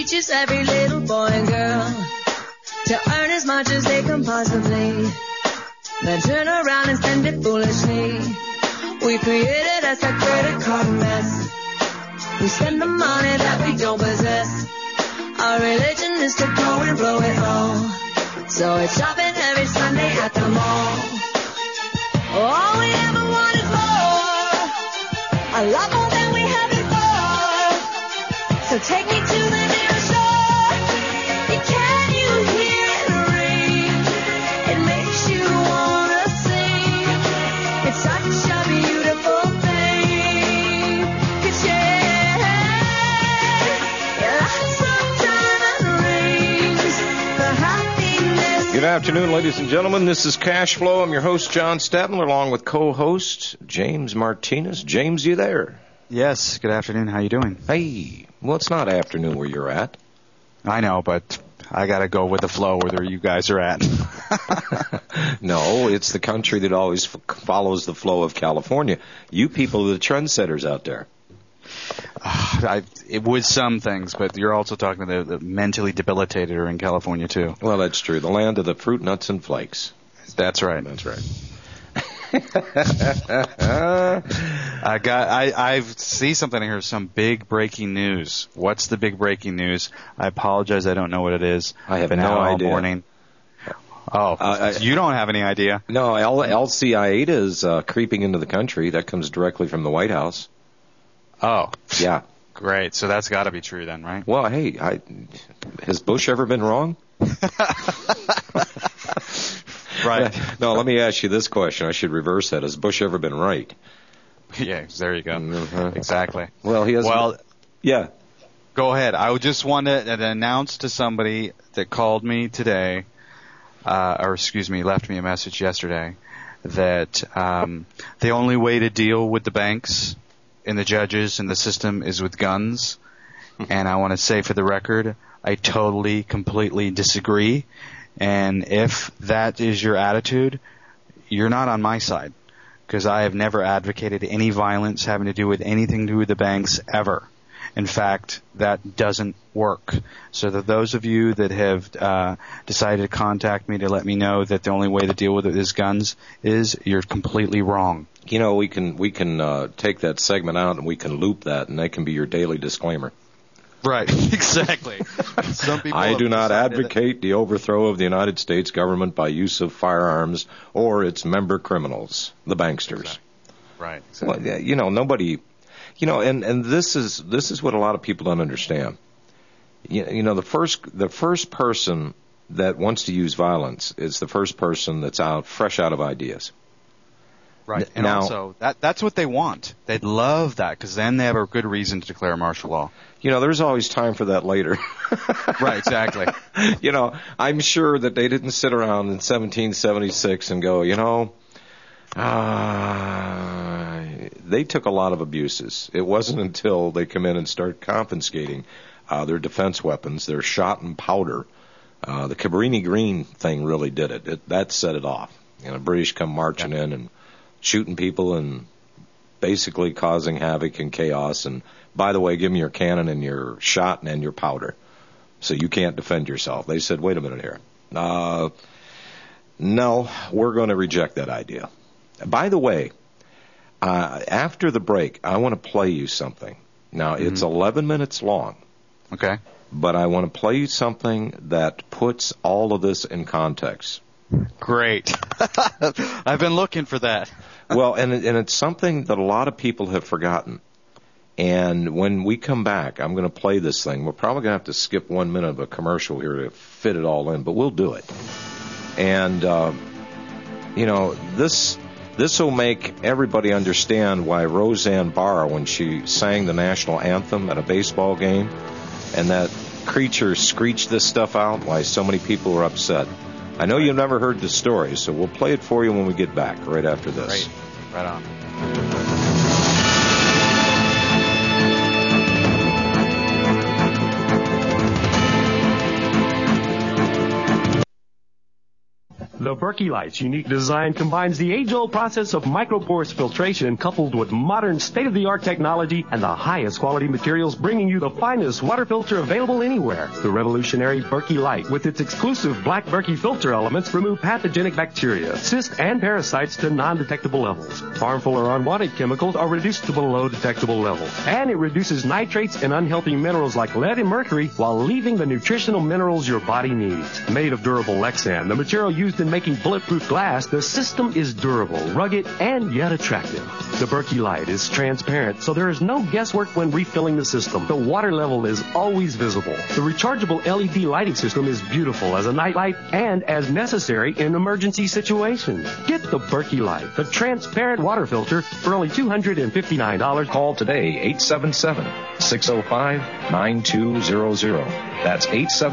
teaches every little boy and girl to earn as much as they can possibly, then turn around and spend it foolishly. We created us a credit card mess. We spend the money that we don't possess. Our religion is to go and blow it all. So it's shopping every Sunday at the mall. All we ever want is more, a lot more than we had before. So take me to the nearest shore. Can you hear it ring? It makes you wanna sing. It's such a beautiful thing. Could share lots of diamond rings for happiness. Good afternoon, ladies and gentlemen. This is Cash Flow. I'm your host, John Stadler, along with co-host James Martinez. James, you there? Yes. Good afternoon. How you doing? Hey. Well, it's not afternoon where you're at. I know, but I got to go with the flow where you guys are at. No, it's the country that always follows the flow of California. You people are the trendsetters out there. With some things, but you're also talking to the mentally debilitated are in California, too. Well, that's true. The land of the fruit, nuts, and flakes. That's right. That's right. I see something here, some big breaking news. What's the big breaking news? I apologize, I don't know what it is. I have Been no out all idea. Morning. Oh, you don't have any idea? No, Al-Qaeda is creeping into the country. That comes directly from the White House. Oh. Yeah. Great. So that's got to be true then, right? Well, hey, has Bush ever been wrong? Right. No, let me ask you this question. I should reverse that. Has Bush ever been right? Yeah, there you go. Mm-hmm. Exactly. Well, he has. Well, yeah. Go ahead. I would just want to announce to somebody that called me today, left me a message yesterday, that the only way to deal with the banks and the judges and the system is with guns. And I want to say for the record, I totally, completely disagree. And if that is your attitude, you're not on my side, because I have never advocated any violence having to do with anything to do with the banks ever. In fact, that doesn't work. So that those of you that have decided to contact me to let me know that the only way to deal with it is guns is, you're completely wrong. You know, we can take that segment out and we can loop that, and that can be your daily disclaimer. Right, exactly. Some people I do not advocate the overthrow of the United States government by use of firearms or its member criminals, the banksters. Exactly. Right. Exactly. Well, you know, nobody, you know, and this is what a lot of people don't understand. You know, the first person that wants to use violence is the first person that's fresh out of ideas. Right. And now, also, that's what they want. They'd love that, because then they have a good reason to declare martial law. You know, there's always time for that later. Right, exactly. You know, I'm sure that they didn't sit around in 1776 and go, you know, they took a lot of abuses. It wasn't until they come in and start confiscating their defense weapons, their shot and powder. The Cabrini Green thing really did it. That set it off. You know, British come marching in and shooting people and basically causing havoc and chaos. And by the way, give me your cannon and your shot and your powder, so you can't defend yourself. They said, wait a minute here. No, we're going to reject that idea. By the way, after the break, I want to play you something. Now, it's 11 minutes long. Okay. But I want to play you something that puts all of this in context. Great. I've been looking for that. Well, and it's something that a lot of people have forgotten. And when we come back, I'm going to play this thing. We're probably going to have to skip 1 minute of a commercial here to fit it all in, but we'll do it. And, you know, this will make everybody understand why Roseanne Barr, when she sang the national anthem at a baseball game, and that creature screeched this stuff out, why so many people were upset. I know you've never heard the story, so we'll play it for you when we get back, right after this. Right on. The Berkey Light's unique design combines the age-old process of microporous filtration coupled with modern state-of-the-art technology and the highest quality materials, bringing you the finest water filter available anywhere. The revolutionary Berkey Light, with its exclusive black Berkey filter elements, remove pathogenic bacteria, cysts, and parasites to non-detectable levels. Harmful or unwanted chemicals are reduced to below detectable levels. And it reduces nitrates and unhealthy minerals like lead and mercury while leaving the nutritional minerals your body needs. Made of durable Lexan, the material used in making bulletproof glass, the system is durable, rugged, and yet attractive. The Berkey Light is transparent, so there is no guesswork when refilling the system. The water level is always visible. The rechargeable LED lighting system is beautiful as a night light and as necessary in emergency situations. Get the Berkey Light, the transparent water filter, for only $259. Call today, 877-605-9200. That's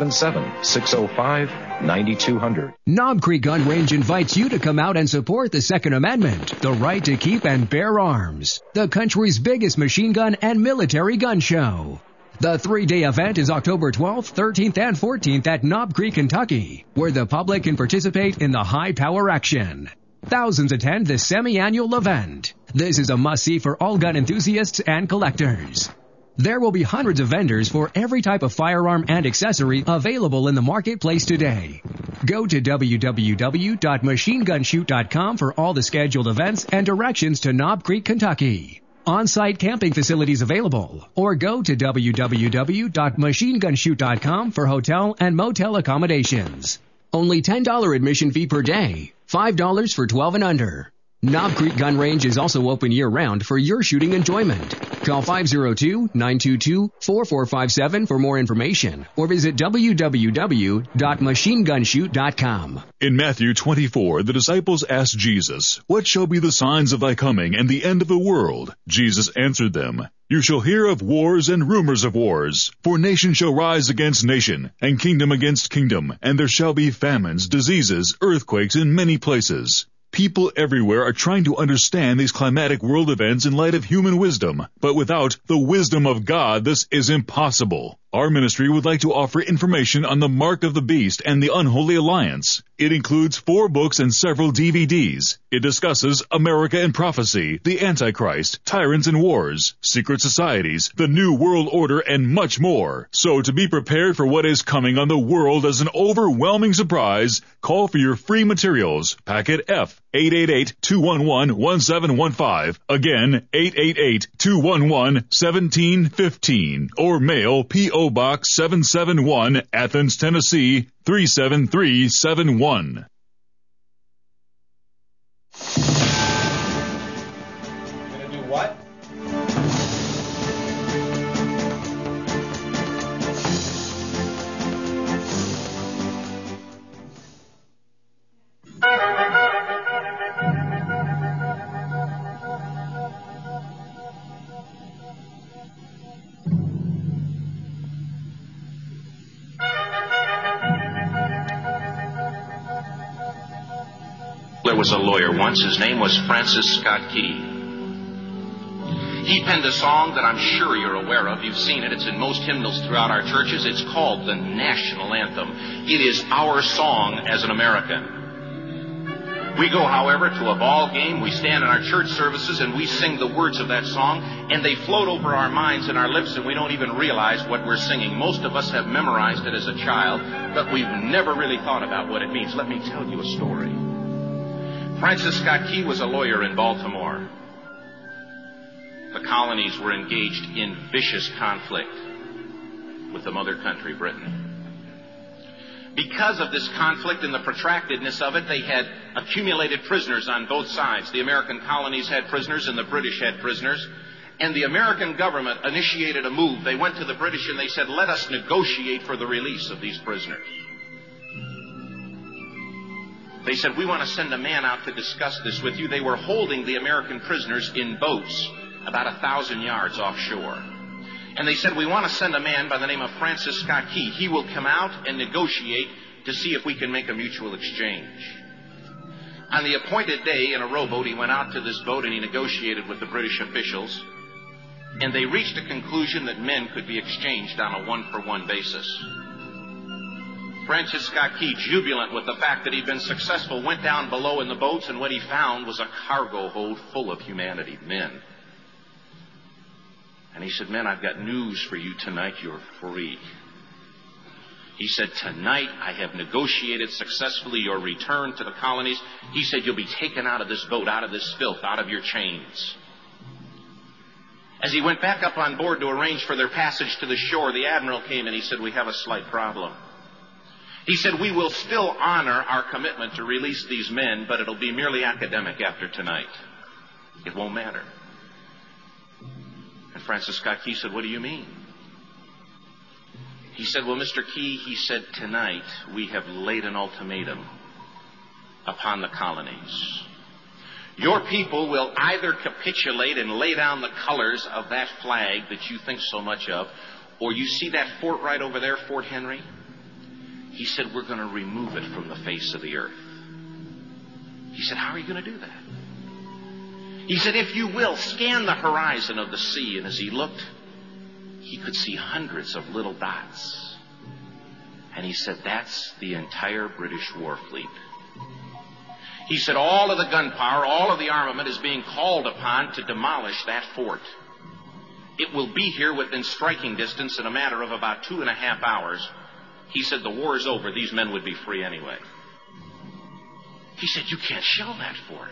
877-605-9200. Knob Creek Gun Range invites you to come out and support the Second Amendment, the right to keep and bear arms, the country's biggest machine gun and military gun show. The 3-day event is October 12th, 13th, and 14th at Knob Creek, Kentucky, where the public can participate in the high-power action. Thousands attend the semi-annual event. This is a must-see for all gun enthusiasts and collectors. There will be hundreds of vendors for every type of firearm and accessory available in the marketplace today. Go to www.machinegunshoot.com for all the scheduled events and directions to Knob Creek, Kentucky. On-site camping facilities available, or go to www.machinegunshoot.com for hotel and motel accommodations. Only $10 admission fee per day, $5 for 12 and under. Knob Creek Gun Range is also open year-round for your shooting enjoyment. Call 502-922-4457 for more information, or visit www.machinegunshoot.com. In Matthew 24, the disciples asked Jesus, "What shall be the signs of thy coming and the end of the world?" Jesus answered them, "You shall hear of wars and rumors of wars. For nation shall rise against nation, and kingdom against kingdom, and there shall be famines, diseases, earthquakes in many places." People everywhere are trying to understand these climatic world events in light of human wisdom, but without the wisdom of God, this is impossible. Our ministry would like to offer information on the Mark of the Beast and the Unholy Alliance. It includes 4 books and several DVDs. It discusses America and Prophecy, the Antichrist, Tyrants and Wars, Secret Societies, the New World Order, and much more. So to be prepared for what is coming on the world as an overwhelming surprise, call for your free materials. Packet F, 888-211-1715. Again, 888-211-1715. Or mail P.O. Box 771, Athens, Tennessee, 37371. Gonna do what? There was a lawyer once. His name was Francis Scott Key. He penned a song that I'm sure you're aware of. You've seen it. It's in most hymnals throughout our churches. It's called the National Anthem. It is our song as an American. We go, however, to a ball game. We stand in our church services and we sing the words of that song, and they float over our minds and our lips, and we don't even realize what we're singing. Most of us have memorized it as a child, but we've never really thought about what it means. Let me tell you a story. Francis Scott Key was a lawyer in Baltimore. The colonies were engaged in vicious conflict with the mother country, Britain. Because of this conflict and the protractedness of it, they had accumulated prisoners on both sides. The American colonies had prisoners and the British had prisoners. And the American government initiated a move. They went to the British and they said, "Let us negotiate for the release of these prisoners." They said, "We want to send a man out to discuss this with you." They were holding the American prisoners in boats about 1,000 yards offshore. And they said, "We want to send a man by the name of Francis Scott Key. He will come out and negotiate to see if we can make a mutual exchange." On the appointed day in a rowboat, he went out to this boat and he negotiated with the British officials. And they reached a conclusion that men could be exchanged on a one-for-one basis. Francis Scott Key, jubilant with the fact that he'd been successful, went down below in the boats, and what he found was a cargo hold full of humanity, men. And he said, men, I've got news for you tonight. You're free. He said, tonight I have negotiated successfully your return to the colonies. He said, you'll be taken out of this boat, out of this filth, out of your chains. As he went back up on board to arrange for their passage to the shore, the admiral came and he said, we have a slight problem. He said, we will still honor our commitment to release these men, but it'll be merely academic after tonight. It won't matter. And Francis Scott Key said, what do you mean? He said, well, Mr. Key, he said, tonight we have laid an ultimatum upon the colonies. Your people will either capitulate and lay down the colors of that flag that you think so much of, or you see that fort right over there, Fort Henry? He said, we're going to remove it from the face of the earth. He said, how are you going to do that? He said, if you will, scan the horizon of the sea. And as he looked, he could see hundreds of little dots. And he said, that's the entire British war fleet. He said, all of the gunpowder, all of the armament is being called upon to demolish that fort. It will be here within striking distance in a matter of about 2.5 hours. He said, the war is over. These men would be free anyway. He said, you can't shell that fort.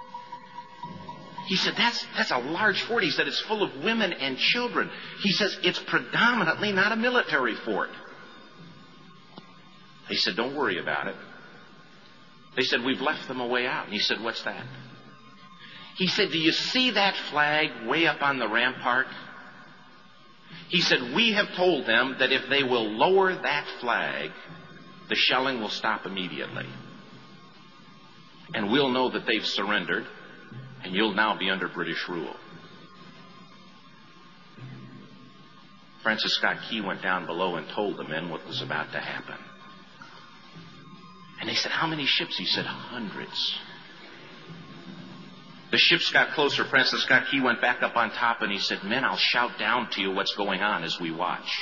He said, that's a large fort. He said, it's full of women and children. He says, it's predominantly not a military fort. He said, don't worry about it. They said, we've left them a way out. And he said, what's that? He said, do you see that flag way up on the rampart? He said, we have told them that if they will lower that flag, the shelling will stop immediately. And we'll know that they've surrendered, and you'll now be under British rule. Francis Scott Key went down below and told the men what was about to happen. And they said, how many ships? He said, hundreds. The ships got closer. Francis Scott Key went back up on top and he said, men, I'll shout down to you what's going on as we watch.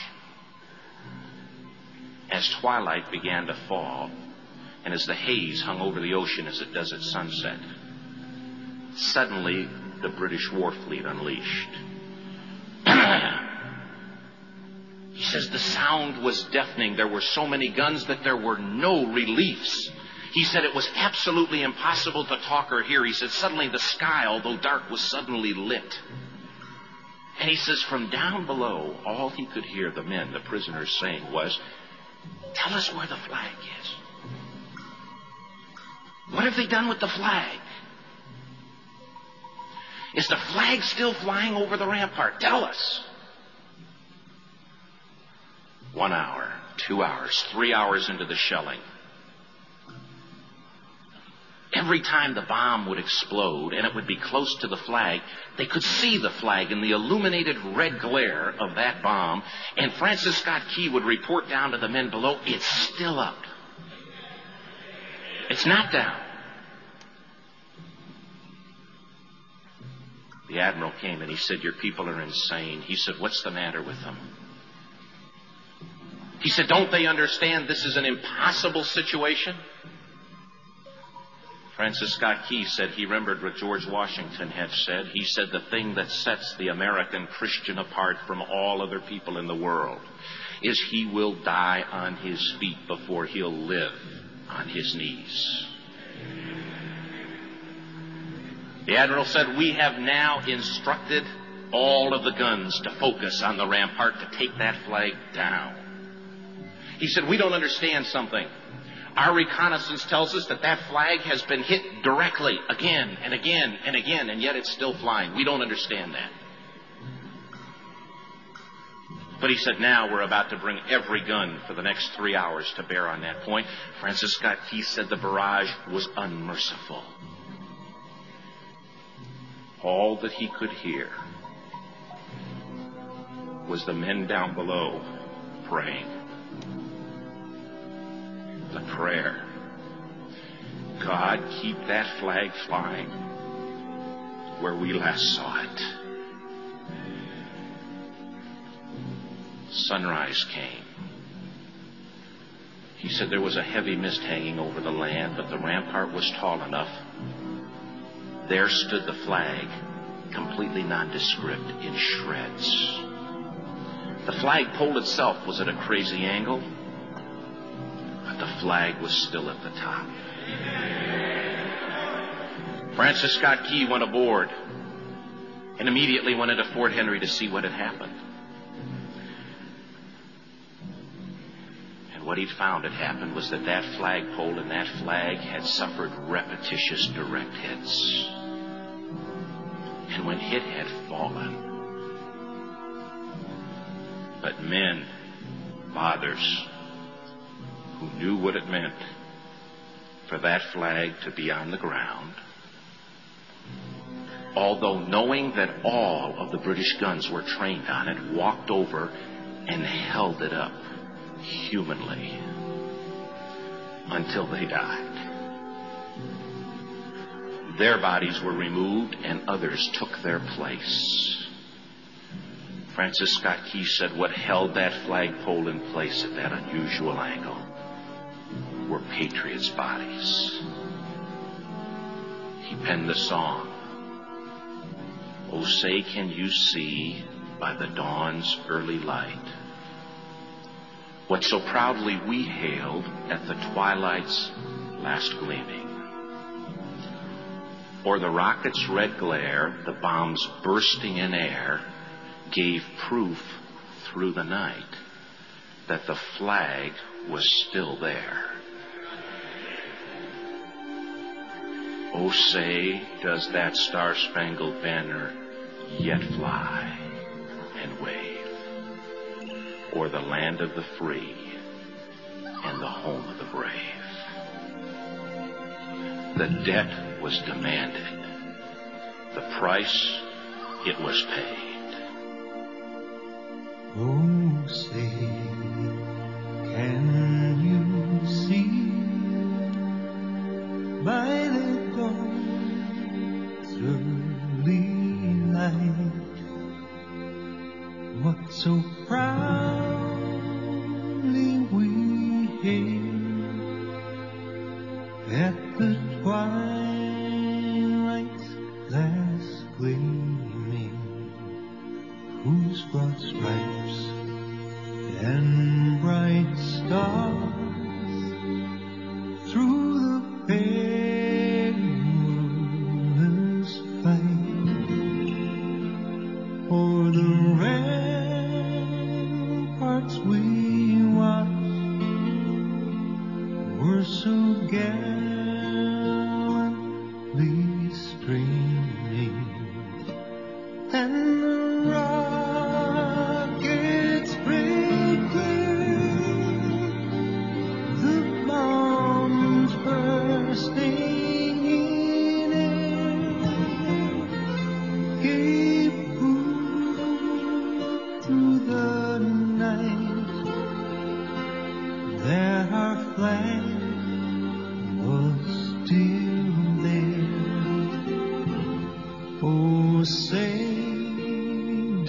As twilight began to fall, and as the haze hung over the ocean as it does at sunset, suddenly the British war fleet unleashed. He says the sound was deafening. There were so many guns that there were no reliefs. He said it was absolutely impossible to talk or hear. He said suddenly the sky, although dark, was suddenly lit. And he says from down below, all he could hear the men, the prisoners, saying was, tell us where the flag is. What have they done with the flag? Is the flag still flying over the rampart? Tell us. 1 hour, 2 hours, 3 hours into the shelling. Every time the bomb would explode and it would be close to the flag, they could see the flag in the illuminated red glare of that bomb. And Francis Scott Key would report down to the men below, it's still up. It's not down. The admiral came and he said, your people are insane. He said, what's the matter with them? He said, don't they understand this is an impossible situation? Francis Scott Key said he remembered what George Washington had said. He said the thing that sets the American Christian apart from all other people in the world is he will die on his feet before he'll live on his knees. The admiral said, we have now instructed all of the guns to focus on the rampart to take that flag down. He said, we don't understand something. Our reconnaissance tells us that that flag has been hit directly again and again and again, and yet it's still flying. We don't understand that. But he said, now we're about to bring every gun for the next 3 hours to bear on that point. Francis Scott Key said the barrage was unmerciful. All that he could hear was the men down below praying. The prayer, God, keep that flag flying where we last saw it. Sunrise came. He said there was a heavy mist hanging over the land, but the rampart was tall enough. There stood the flag, completely nondescript, in shreds. The flagpole itself was at a crazy angle, but the flag was still at the top. Francis Scott Key went aboard and immediately went into Fort Henry to see what had happened. And what he'd found had happened was that that flagpole and that flag had suffered repetitious direct hits. And when it had fallen, but men, fathers, who knew what it meant for that flag to be on the ground, although knowing that all of the British guns were trained on it, walked over and held it up humanly until they died. Their bodies were removed and others took their place. Francis Scott Key said what held that flagpole in place at that unusual angle were patriots' bodies. He penned the song, "Oh, say can you see by the dawn's early light what so proudly we hailed at the twilight's last gleaming? Or the rocket's red glare, the bombs bursting in air, gave proof through the night that the flag was still there. Oh, say, does that star-spangled banner yet fly and wave o'er the land of the free and the home of the brave? The debt was demanded. The price, it was paid. Oh, say, can you see by the dawn's early light what so proudly we hailed at the twilight's last gleaming, whose broad stripes and bright stars through the perilous fight o'er the ramparts we watched were so gallantly streaming, and the rockets break through, the bombs bursting in air gave proof through the night that our flag was still there. Oh, say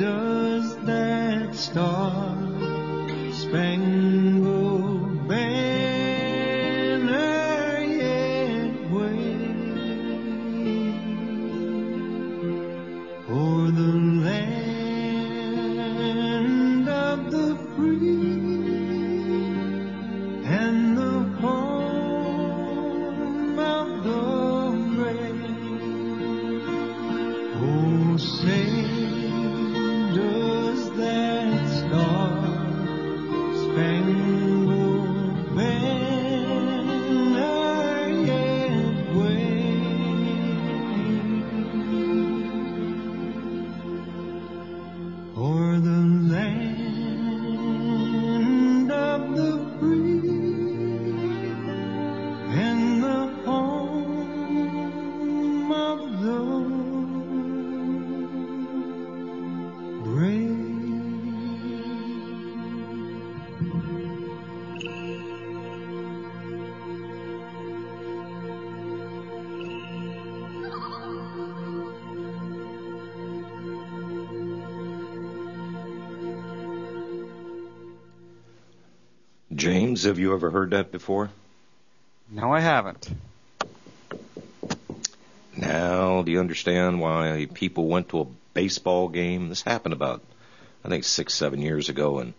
James, have you ever heard that before? No, I haven't. Now, do you understand why people went to a baseball game? This happened about, I think, 6-7 years ago, and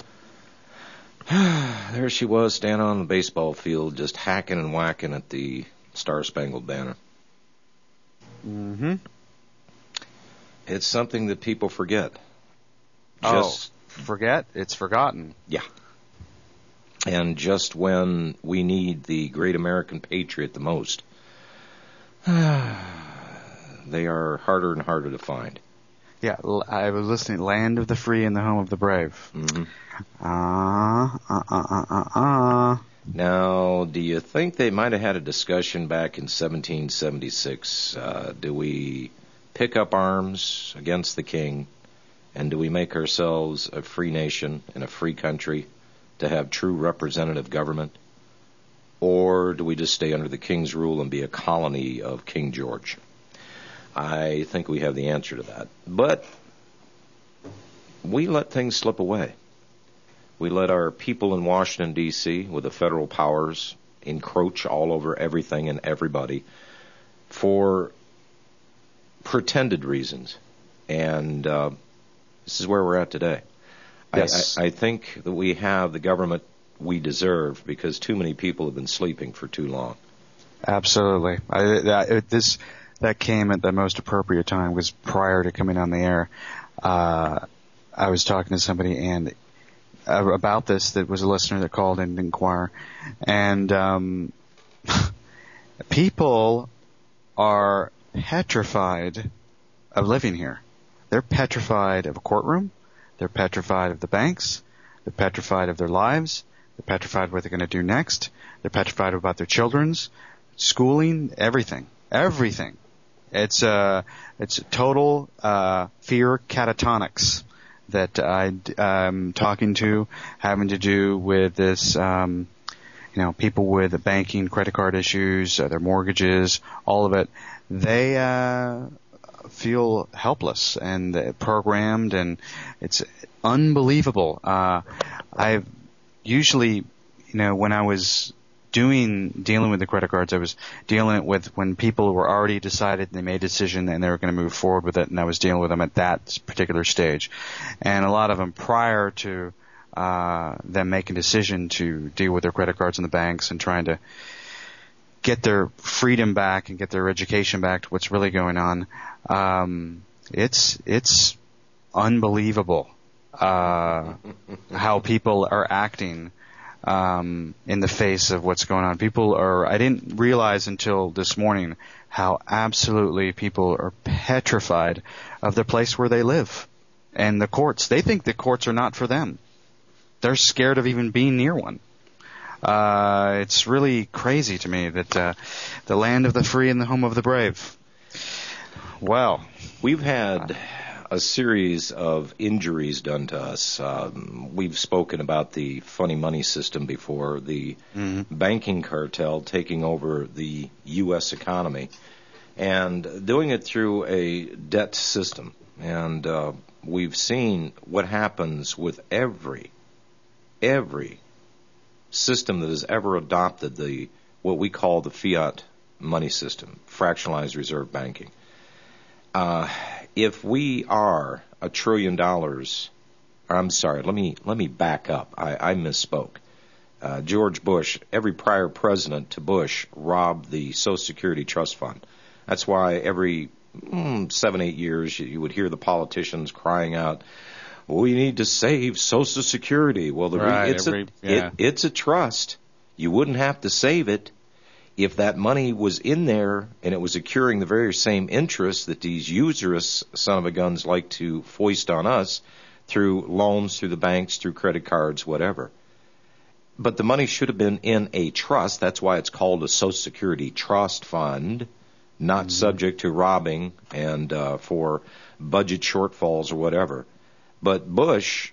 there she was standing on the baseball field just hacking and whacking at the Star-Spangled Banner. Mm-hmm. It's something that people forget. Forget? It's forgotten. Yeah. And just when we need the great American patriot the most, they are harder and harder to find. Yeah, I was listening. Land of the free and the home of the brave. Mm-hmm. Now, do you think they might have had a discussion back in 1776? Do we pick up arms against the king, and do we make ourselves a free nation and a free country to have true representative government? Or do we just stay under the king's rule and be a colony of King George? I think we have the answer to that. But we let things slip away. We let our people in Washington, D.C., with the federal powers, encroach all over everything and everybody for pretended reasons. And this is where we're at today. Yes. I think that we have the government we deserve because too many people have been sleeping for too long. Absolutely. That came at the most appropriate time, was prior to coming on the air. I was talking to somebody and about this that was a listener that called in to inquire. And people are petrified of living here. They're petrified of a courtroom. They're petrified of the banks. They're petrified of their lives. They're petrified of what they're going to do next. They're petrified about their children's schooling, everything. Everything. It's a total fear catatonics that I'm talking to, having to do with this, people with banking, credit card issues, their mortgages, all of it. They feel helpless and programmed, and it's unbelievable. I've usually, when I was dealing with the credit cards, I was dealing with when people were already decided, they made a decision and they were going to move forward with it, and I was dealing with them at that particular stage. And a lot of them prior to them making a decision to deal with their credit cards in the banks and trying to get their freedom back and get their education back to what's really going on, it's unbelievable how people are acting in the face of what's going on. I didn't realize until this morning how absolutely people are petrified of the place where they live and the courts. They think the courts are not for them. They're scared of even being near one. It's really crazy to me that the land of the free and the home of the brave. Well, we've had a series of injuries done to us. We've spoken about the funny money system before, the banking cartel taking over the U.S. economy and doing it through a debt system. And we've seen what happens with every system that has ever adopted what we call the fiat money system, fractionalized reserve banking. If we are $1 trillion, I'm sorry, let me back up. I misspoke. George Bush, every prior president to Bush robbed the Social Security Trust Fund. That's why every 7-8 years you would hear the politicians crying out, we need to save Social Security. Well, it's a trust. You wouldn't have to save it if that money was in there and it was accruing the very same interest that these usurious son-of-a-guns like to foist on us through loans, through the banks, through credit cards, whatever. But the money should have been in a trust. That's why it's called a Social Security Trust Fund, not subject to robbing and for budget shortfalls or whatever. But Bush,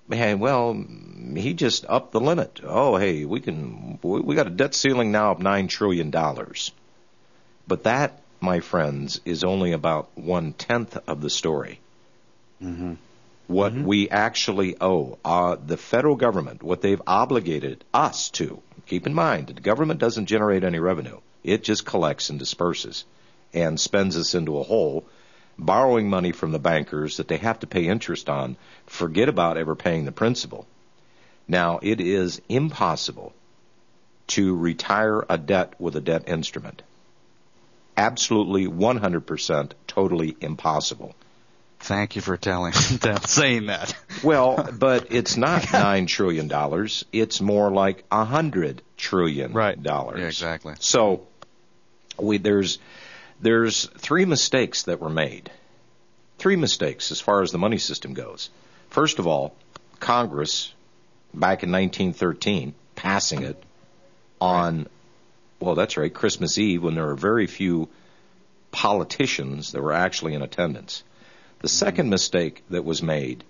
he just upped the limit. Oh, hey, we got a debt ceiling now of $9 trillion. But that, my friends, is only about 1/10 of the story. what we actually owe. The federal government, what they've obligated us to. Keep in mind, the government doesn't generate any revenue. It just collects and disperses and spends us into a hole, borrowing money from the bankers that they have to pay interest on. Forget about ever paying the principal. Now, it is impossible to retire a debt with a debt instrument. Absolutely 100% totally impossible. Thank you for saying that. Well, but it's not $9 trillion. It's more like $100 trillion. Right. Yeah, exactly. So there's three mistakes that were made. Three mistakes as far as the money system goes. First of all, Congress, back in 1913, passing it on, well, that's right, Christmas Eve, when there were very few politicians that were actually in attendance. The second mistake that was made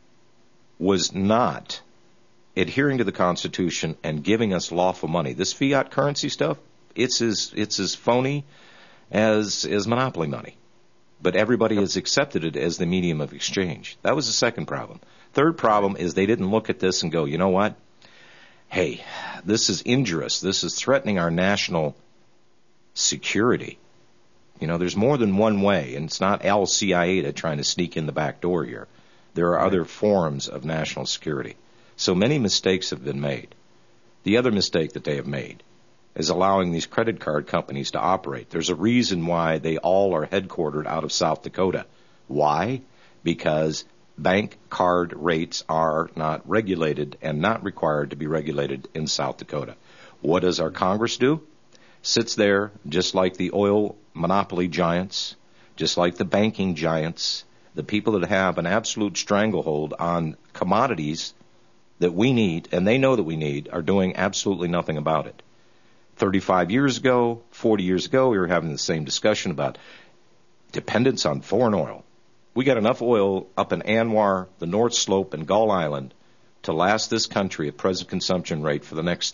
was not adhering to the Constitution and giving us lawful money. This fiat currency stuff, it's as phony as monopoly money. But everybody has accepted it as the medium of exchange. That was the second problem. Third problem is they didn't look at this and go, you know what? Hey, this is injurious. This is threatening our national security. You know, there's more than one way, and it's not Al-Qaeda trying to sneak in the back door here. There are other forms of national security. So many mistakes have been made. The other mistake that they have made is allowing these credit card companies to operate. There's a reason why they all are headquartered out of South Dakota. Why? Because bank card rates are not regulated and not required to be regulated in South Dakota. What does our Congress do? Sits there just like the oil monopoly giants, just like the banking giants, the people that have an absolute stranglehold on commodities that we need, and they know that we need, are doing absolutely nothing about it. 35 years ago, 40 years ago, we were having the same discussion about dependence on foreign oil. We got enough oil up in Anwar, the North Slope, and Gull Island to last this country at present consumption rate for the next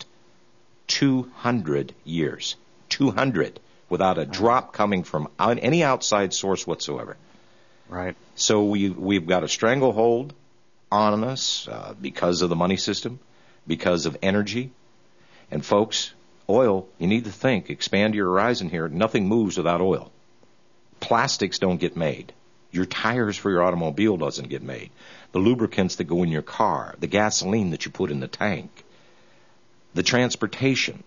200 years. 200, without a drop coming from any outside source whatsoever. Right. So we've got a stranglehold on us because of the money system, because of energy. And folks, oil, you need to think, expand your horizon here. Nothing moves without oil. Plastics don't get made. Your tires for your automobile doesn't get made. The lubricants that go in your car, the gasoline that you put in the tank, the transportation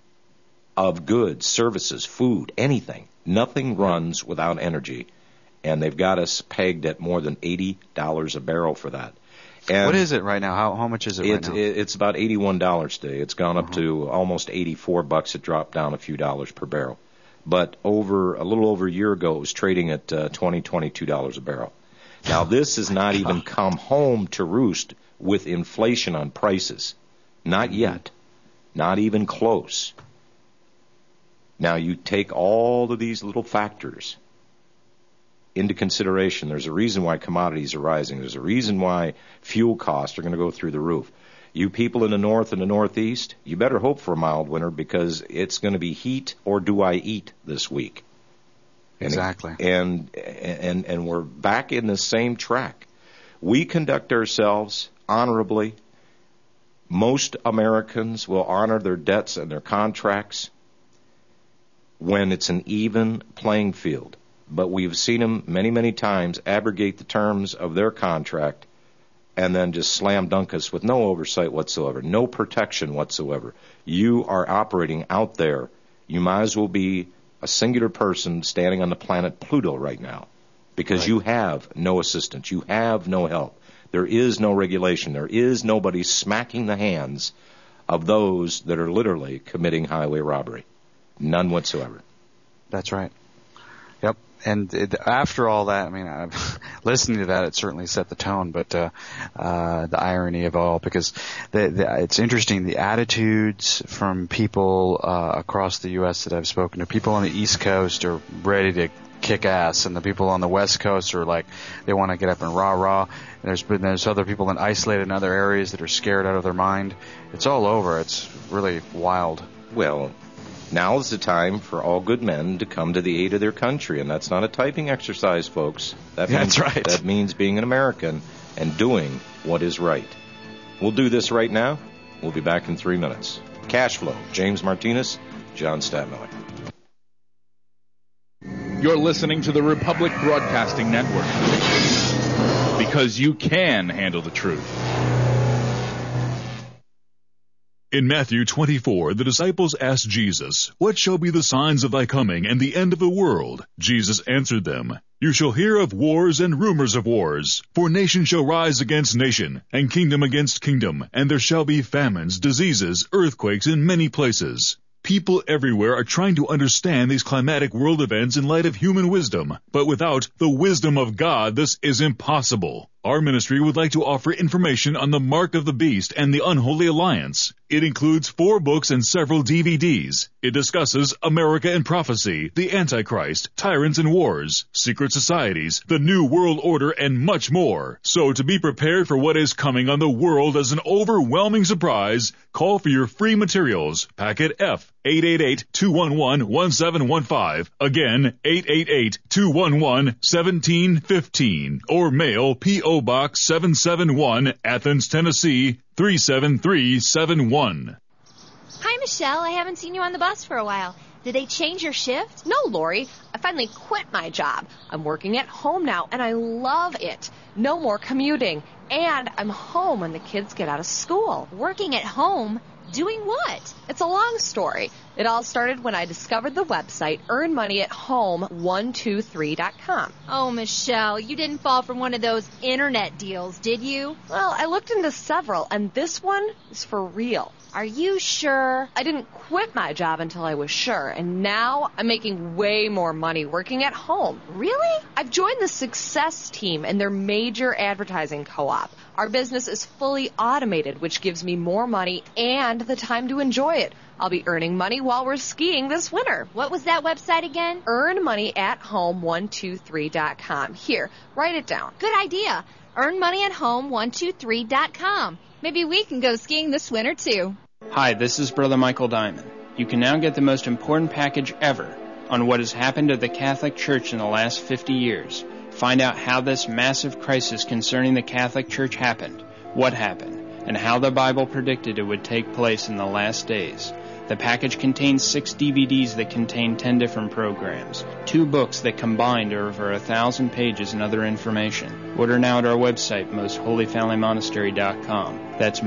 of goods, services, food, anything. Nothing runs without energy. And they've got us pegged at more than $80 a barrel for that. And what is it right now? How much is it right now? It's about $81 today. It's gone up to almost $84. It dropped down a few dollars per barrel. But a little over a year ago, it was trading at $22 a barrel. Now, this has not even come home to roost with inflation on prices. Not yet. Not even close. Now, you take all of these little factors into consideration. There's a reason why commodities are rising. There's a reason why fuel costs are going to go through the roof. You people in the north and the northeast, you better hope for a mild winter because it's going to be heat or do I eat this week. Exactly. And we're back in the same track. We conduct ourselves honorably. Most Americans will honor their debts and their contracts when it's an even playing field. But we've seen them many, many times abrogate the terms of their contract and then just slam dunk us with no oversight whatsoever, no protection whatsoever. You are operating out there. You might as well be a singular person standing on the planet Pluto right now because you have no assistance. You have no help. There is no regulation. There is nobody smacking the hands of those that are literally committing highway robbery. None whatsoever. That's right. Yep. And after all that, I mean, listening to that, it certainly set the tone. But the irony of all, because it's interesting, the attitudes from people across the U.S. that I've spoken to. People on the East Coast are ready to kick ass, and the people on the West Coast are like they want to get up and rah. And there's other people isolated in other areas that are scared out of their mind. It's all over. It's really wild. Well, now is the time for all good men to come to the aid of their country, and that's not a typing exercise, folks. That's right. That means being an American and doing what is right. We'll do this right now. We'll be back in 3 minutes. Cash Flow, James Martinez, John Stadtmiller. You're listening to the Republic Broadcasting Network, because you can handle the truth. In Matthew 24, the disciples asked Jesus, "What shall be the signs of thy coming and the end of the world?" Jesus answered them, "You shall hear of wars and rumors of wars. For nation shall rise against nation, and kingdom against kingdom, and there shall be famines, diseases, earthquakes in many places." People everywhere are trying to understand these climatic world events in light of human wisdom, but without the wisdom of God, this is impossible. Our ministry would like to offer information on the Mark of the Beast and the Unholy Alliance. It includes 4 books and several DVDs. It discusses America and Prophecy, the Antichrist, Tyrants and Wars, Secret Societies, the New World Order, and much more. So to be prepared for what is coming on the world as an overwhelming surprise, call for your free materials. Packet F, 888-211-1715. Again, 888-211-1715. Or mail P.O. Box 771, Athens, Tennessee, 37371. Hi, Michelle. I haven't seen you on the bus for a while. Did they change your shift? No, Lori. I finally quit my job. I'm working at home now, and I love it. No more commuting. And I'm home when the kids get out of school. Working at home? Doing what? It's a long story. It all started when I discovered the website earnmoneyathome123.com. Oh, Michelle, you didn't fall for one of those internet deals, did you? Well, I looked into several, and this one is for real. Are you sure? I didn't quit my job until I was sure, and now I'm making way more money working at home. Really? I've joined the Success team in their major advertising co-op. Our business is fully automated, which gives me more money and the time to enjoy it. I'll be earning money while we're skiing this winter. What was that website again? earnmoneyathome123.com. Here, write it down. Good idea. earnmoneyathome123.com. Maybe we can go skiing this winter, too. Hi, this is Brother Michael Diamond. You can now get the most important package ever on what has happened to the Catholic Church in the last 50 years. Find out how this massive crisis concerning the Catholic Church happened, what happened, and how the Bible predicted it would take place in the last days. The package contains 6 DVDs that contain 10 different programs, 2 books that combined are over 1,000 pages and other information. Order now at our website, mostholyfamilymonastery.com. That's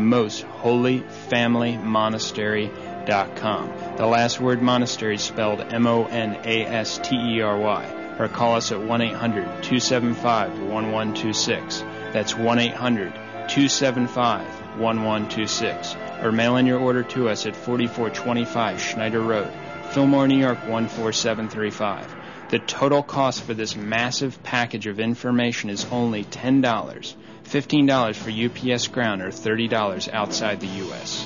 mostholyfamilymonastery.com. The last word monastery is spelled M-O-N-A-S-T-E-R-Y. Or call us at 1-800-275-1126. That's 1-800-275-1126. Or mail in your order to us at 4425 Schneider Road, Fillmore, New York 14735. The total cost for this massive package of information is only $10, $15 for UPS Ground, or $30 outside the U.S.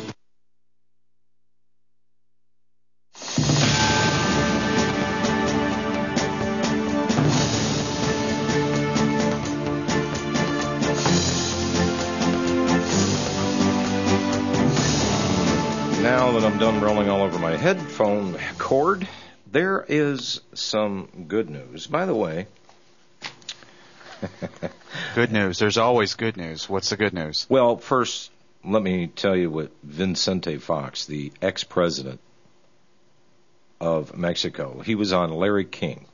Now that I'm done rolling all over my headphone cord, there is some good news. By the way... Good news. There's always good news. What's the good news? Well, first, let me tell you what Vicente Fox, the ex-president of Mexico, he was on Larry King.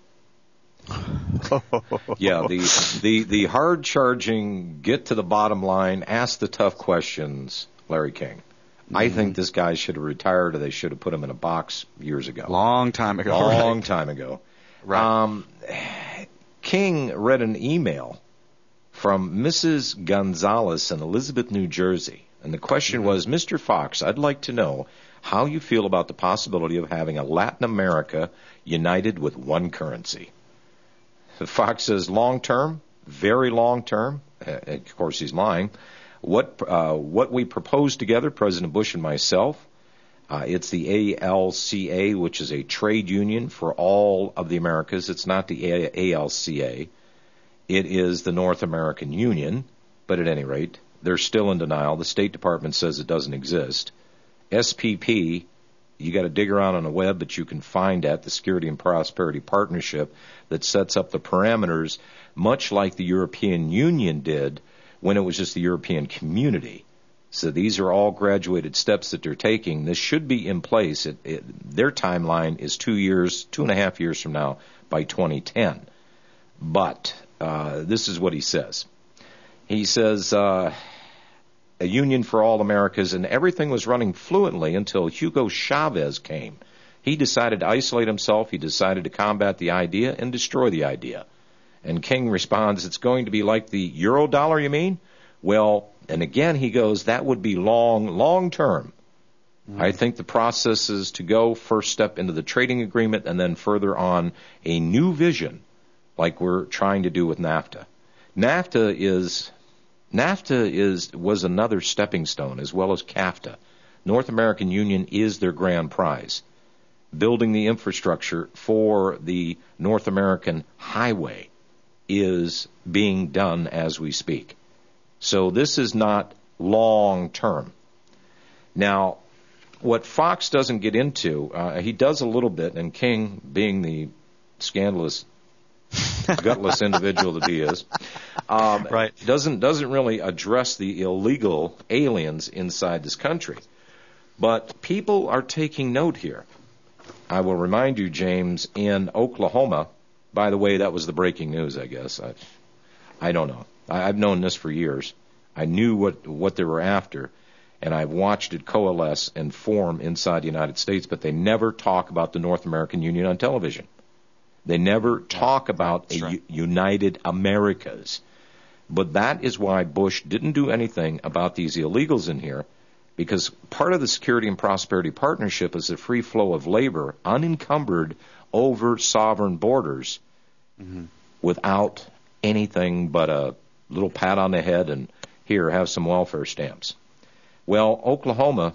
Yeah, the hard-charging, get to the bottom line, ask the tough questions, Larry King. I think this guy should have retired, or they should have put him in a box years ago. Long time ago. Time ago. Right. King read an email from Mrs. Gonzalez in Elizabeth, New Jersey. And the question was, Mr. Fox, I'd like to know how you feel about the possibility of having a Latin America united with one currency. Fox says long-term, very long-term. Of course, he's lying. What we proposed together, President Bush and myself, it's the ALCA, which is a trade union for all of the Americas. It's not the ALCA. It is the North American Union, but at any rate, they're still in denial. The State Department says it doesn't exist. SPP, you got to dig around on the web, but you can find at the Security and Prosperity Partnership that sets up the parameters, much like the European Union did when it was just the European community. So these are all graduated steps that they're taking. This should be in place. Their timeline is 2.5 years from now, by 2010. But this is what he says. He says, a union for all Americas, and everything was running fluently until Hugo Chavez came. He decided to isolate himself. He decided to combat the idea and destroy the idea. And King responds, it's going to be like the euro dollar, you mean? Well, and again he goes, that would be long term. I think the process is to go first step into the trading agreement and then further on a new vision like we're trying to do with NAFTA. NAFTA was another stepping stone as well as CAFTA. North American Union is their grand prize. Building the infrastructure for the North American highway is being done as we speak. So this is not long term. Now, what Fox doesn't get into, he does a little bit, and King, being the scandalous, gutless individual that he is, right, doesn't really address the illegal aliens inside this country. But people are taking note here. I will remind you, James, in Oklahoma, by the way, that was the breaking news, I guess. I don't know. I've known this for years. I knew what they were after, and I've watched it coalesce and form inside the United States, but they never talk about the North American Union on television. They never talk about United Americas. But that is why Bush didn't do anything about these illegals in here, because part of the Security and Prosperity Partnership is the free flow of labor unencumbered over sovereign borders without anything but a little pat on the head and here, have some welfare stamps. Well, Oklahoma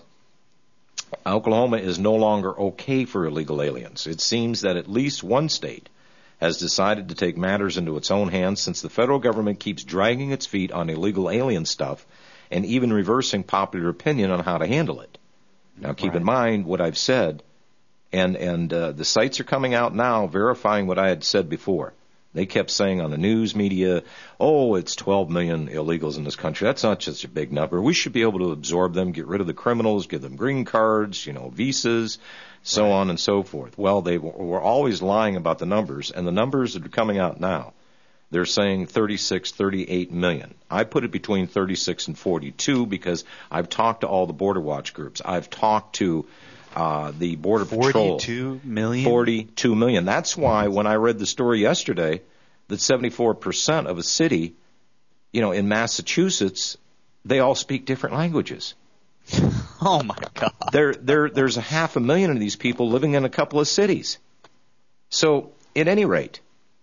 is no longer okay for illegal aliens. It seems that at least one state has decided to take matters into its own hands since the federal government keeps dragging its feet on illegal alien stuff and even reversing popular opinion on how to handle it. Now, keep in mind what I've said, and the sites are coming out now verifying what I had said before. They kept saying on the news media, oh, it's 12 million illegals in this country. That's not just a big number. We should be able to absorb them, get rid of the criminals, give them green cards, visas, so on and so forth. Well, they were always lying about the numbers, and the numbers that are coming out now, they're saying 36, 38 million. I put it between 36 and 42 because I've talked to all the Border Watch groups. I've talked to the Border Patrol. 42 million? 42 million. That's why when I read the story yesterday that 74% of a city, in Massachusetts, they all speak different languages. Oh, my God. There's 500,000 of these people living in a couple of cities. So, at any rate,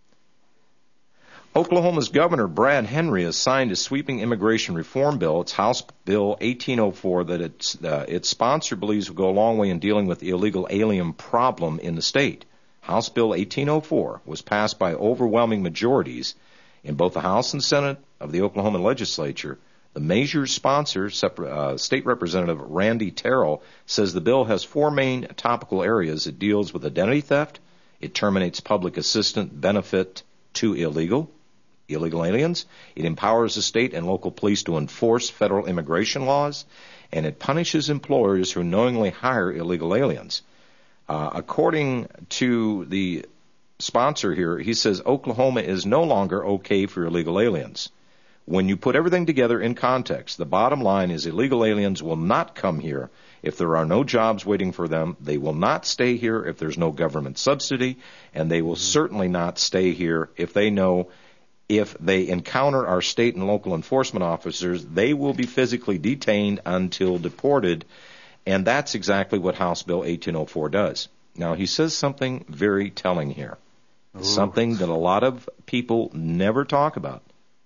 Oklahoma's Governor Brad Henry has signed a sweeping immigration reform bill. It's House Bill 1804 that its sponsor believes will go a long way in dealing with the illegal alien problem in the state. House Bill 1804 was passed by overwhelming majorities in both the House and Senate of the Oklahoma legislature. The measure's sponsor, State Representative Randy Terrell, says the bill has four main topical areas. It deals with identity theft. It terminates public assistance benefit to illegal aliens. It empowers the state and local police to enforce federal immigration laws, and it punishes employers who knowingly hire illegal aliens. According to the sponsor here, he says Oklahoma is no longer okay for illegal aliens. When you put everything together in context, the bottom line is illegal aliens will not come here if there are no jobs waiting for them. They will not stay here if there's no government subsidy, and they will certainly not stay here if they encounter our state and local enforcement officers, they will be physically detained until deported, and that's exactly what House Bill 1804 does. Now, he says something very telling here, something that a lot of people never talk about.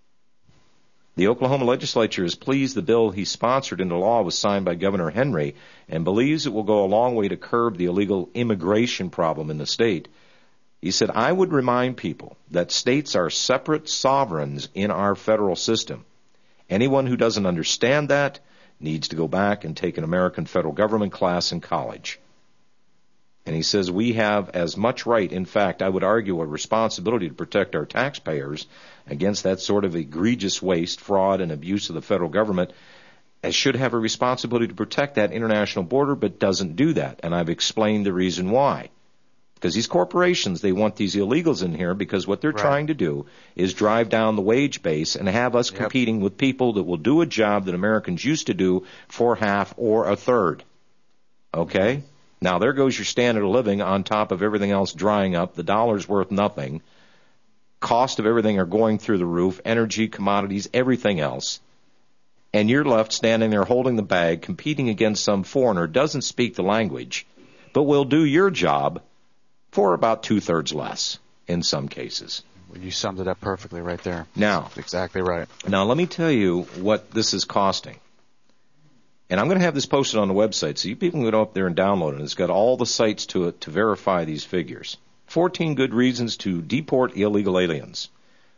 The Oklahoma legislature is pleased the bill he sponsored into law was signed by Governor Henry and believes it will go a long way to curb the illegal immigration problem in the state. He said, I would remind people that states are separate sovereigns in our federal system. Anyone who doesn't understand that needs to go back and take an American federal government class in college. And he says we have as much right, in fact, I would argue a responsibility to protect our taxpayers against that sort of egregious waste, fraud, and abuse of the federal government, as should have a responsibility to protect that international border, but doesn't do that. And I've explained the reason why. Because these corporations, they want these illegals in here because what they're trying to do is drive down the wage base and have us competing with people that will do a job that Americans used to do for half or a third. Okay? Now, there goes your standard of living on top of everything else drying up. The dollar's worth nothing. Cost of everything are going through the roof. Energy, commodities, everything else. And you're left standing there holding the bag, competing against some foreigner, doesn't speak the language, but will do your job for about 2/3 less in some cases. Well, you summed it up perfectly right there. Now, that's exactly right. Now, let me tell you what this is costing. And I'm going to have this posted on the website, so you people can go up there and download it. It's got all the sites to it to verify these figures. 14 good reasons to deport illegal aliens.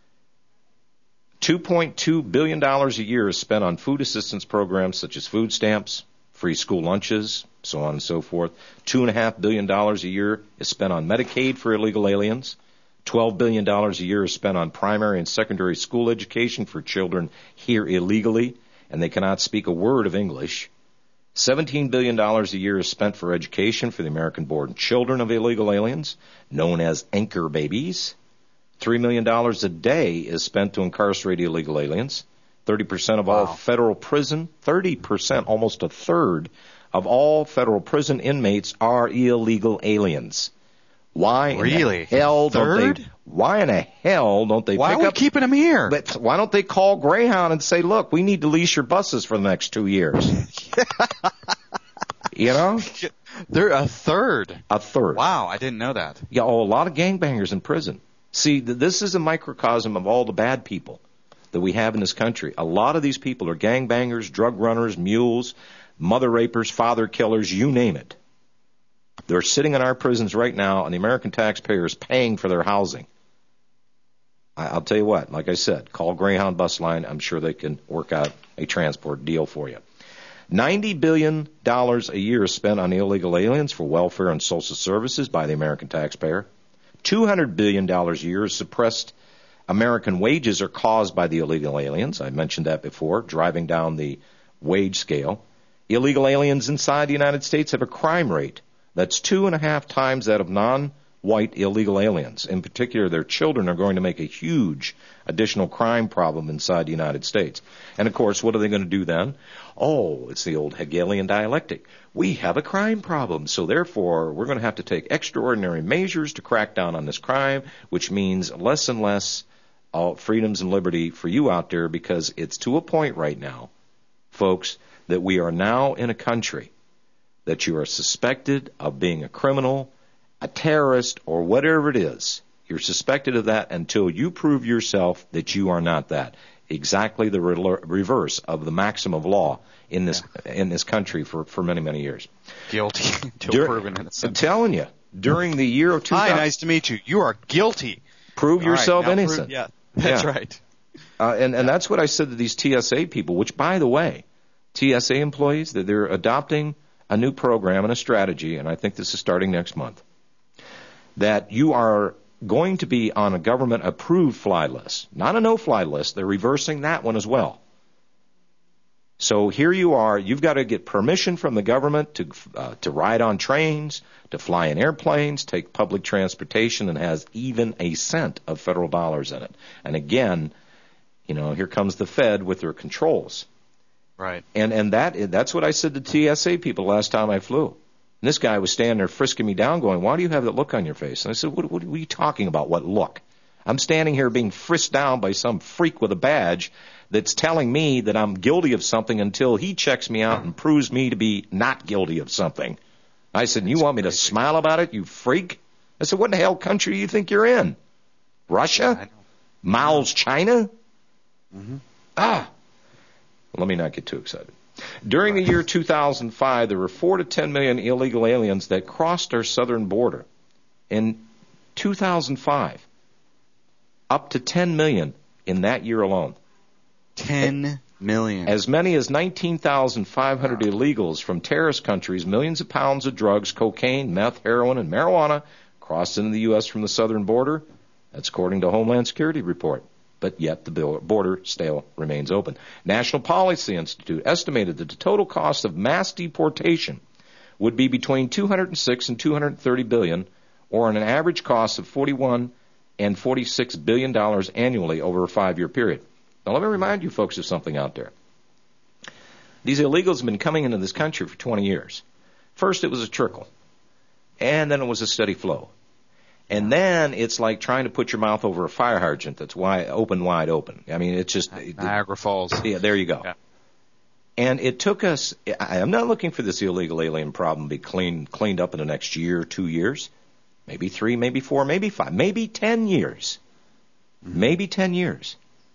$2.2 billion a year is spent on food assistance programs such as food stamps, free school lunches, so on and so forth. $2.5 billion a year is spent on Medicaid for illegal aliens. $12 billion a year is spent on primary and secondary school education for children here illegally, and they cannot speak a word of English. $17 billion a year is spent for education for the American-born children of illegal aliens, known as anchor babies. $3 million a day is spent to incarcerate illegal aliens. 30% of all federal prison, 30%, almost a third of all federal prison inmates are illegal aliens. Why really? In the hell Third? don't they? Why in the hell don't they? Why pick are we up, keeping them here? But why don't they call Greyhound and say, "Look, we need to lease your buses for the next 2 years"? You know, they're a third. A third. Wow, I didn't know that. Yeah, a lot of gangbangers in prison. See, this is a microcosm of all the bad people that we have in this country. A lot of these people are gangbangers, drug runners, mules, mother rapers, father killers, you name it. They're sitting in our prisons right now, and the American taxpayer is paying for their housing. I'll tell you what, like I said, call Greyhound Bus Line. I'm sure they can work out a transport deal for you. $90 billion a year is spent on illegal aliens for welfare and social services by the American taxpayer. $200 billion a year is suppressed American wages are caused by the illegal aliens. I mentioned that before, driving down the wage scale. Illegal aliens inside the United States have a crime rate that's 2.5 times that of non-white illegal aliens. In particular, their children are going to make a huge additional crime problem inside the United States. And, of course, what are they going to do then? Oh, it's the old Hegelian dialectic. We have a crime problem, so therefore we're going to have to take extraordinary measures to crack down on this crime, which means less and less freedoms and liberty for you out there, because it's to a point right now, folks, that we are now in a country that you are suspected of being a criminal, a terrorist, or whatever it is. You're suspected of that until you prove yourself that you are not that. Exactly the reverse of the maxim of law in this country for many, many years. Guilty until proven innocent. I'm telling you, during the year of 2000... Hi, nice to meet you. You are guilty. Prove yourself innocent. That's right. And that's what I said to these TSA people, which, by the way, TSA employees, that they're adopting a new program and a strategy, and I think this is starting next month, that you are going to be on a government-approved fly list, not a no-fly list. They're reversing that one as well. So here you are. You've got to get permission from the government to ride on trains, to fly in airplanes, take public transportation, and has even a cent of federal dollars in it. And again, you know, here comes the Fed with their controls. Right. And that's what I said to TSA people last time I flew. And this guy was standing there frisking me down going, "Why do you have that look on your face?" And I said, what are you talking about? What look? I'm standing here being frisked down by some freak with a badge that's telling me that I'm guilty of something until he checks me out and proves me to be not guilty of something. I said, "You want me to smile about it, you freak?" I said, "What in the hell country do you think you're in? Russia? Mao's China?" Mm-hmm. Let me not get too excited. During the year 2005, there were 4 to 10 million illegal aliens that crossed our southern border. In 2005, up to 10 million in that year alone. 10 Millions. As many as 19,500 illegals from terrorist countries, millions of pounds of drugs, cocaine, meth, heroin, and marijuana crossed into the U.S. from the southern border. That's according to Homeland Security report. But yet the border still remains open. National Policy Institute estimated that the total cost of mass deportation would be between $206 and $230 billion, or an average cost of $41 and $46 billion annually over a 5-year period. Now, let me remind you folks of something out there. These illegals have been coming into this country for 20 years. First, it was a trickle, and then it was a steady flow. And then it's like trying to put your mouth over a fire hydrant that's wide open. I mean, it's just... Niagara Falls. Yeah, there you go. Yeah. And it took us... I'm not looking for this illegal alien problem to be cleaned up in the next year, 2 years, maybe 3, maybe 4, maybe 5, maybe 10 years. Maybe 10 years.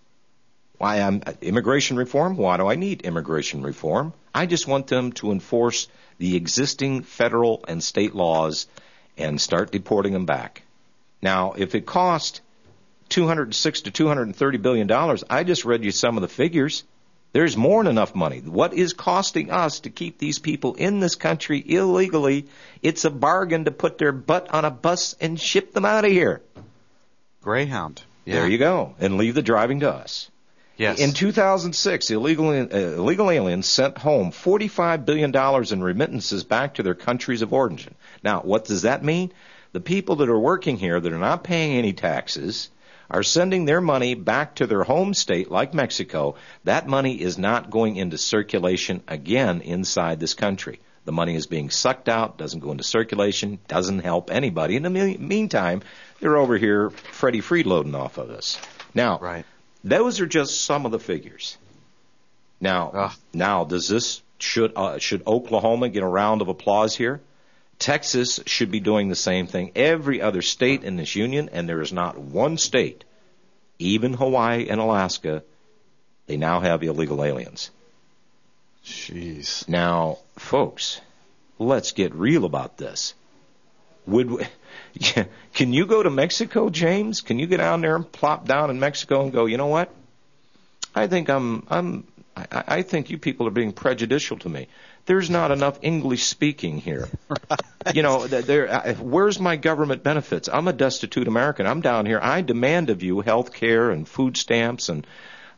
Why immigration reform? Why do I need immigration reform? I just want them to enforce the existing federal and state laws and start deporting them back. Now, if it cost $206 to $230 billion, I just read you some of the figures. There's more than enough money. What is costing us to keep these people in this country illegally? It's a bargain to put their butt on a bus and ship them out of here. Greyhound. Yeah. There you go. And leave the driving to us. Yes. In 2006, illegal aliens sent home $45 billion in remittances back to their countries of origin. Now, what does that mean? The people that are working here that are not paying any taxes are sending their money back to their home state like Mexico. That money is not going into circulation again inside this country. The money is being sucked out, doesn't go into circulation, doesn't help anybody. In the meantime, they're over here Freddie freeloading off of us. Now, right. Those are just some of the figures. Now, should Oklahoma get a round of applause here? Texas should be doing the same thing. Every other state in this union, and there is not one state, even Hawaii and Alaska, they now have illegal aliens. Jeez. Now, folks, let's get real about this. Can you go to Mexico, James? Can you get down there and plop down in Mexico and go, you know what? I think I think you people are being prejudicial to me. There's not enough English speaking here. Right. You know, where's my government benefits? I'm a destitute American. I'm down here. I demand of you health care and food stamps and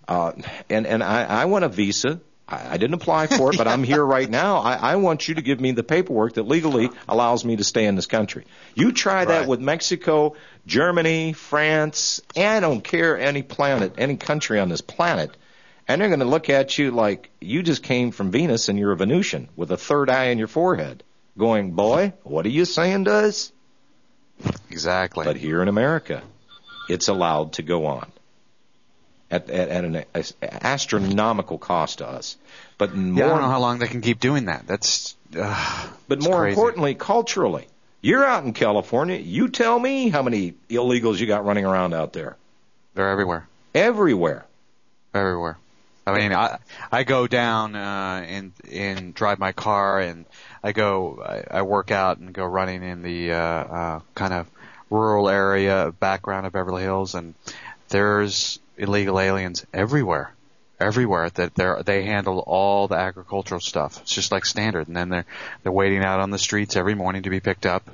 I want a visa. I didn't apply for it, but I'm here right now. I want you to give me the paperwork that legally allows me to stay in this country. You try that with Mexico, Germany, France, and I don't care any country on this planet, and they're going to look at you like you just came from Venus and you're a Venusian with a third eye in your forehead, going, boy, what are you saying to us? Exactly. But here in America, it's allowed to go on. At an astronomical cost to us. But more, I don't know how long they can keep doing that. But more importantly, culturally. You're out in California. You tell me how many illegals you got running around out there. They're everywhere. Everywhere. Everywhere. I mean, I go down and drive my car, and I work out and go running in the kind of rural area background of Beverly Hills, and there's illegal aliens everywhere that they handle all the agricultural stuff. It's just like standard. And then they're waiting out on the streets every morning to be picked up.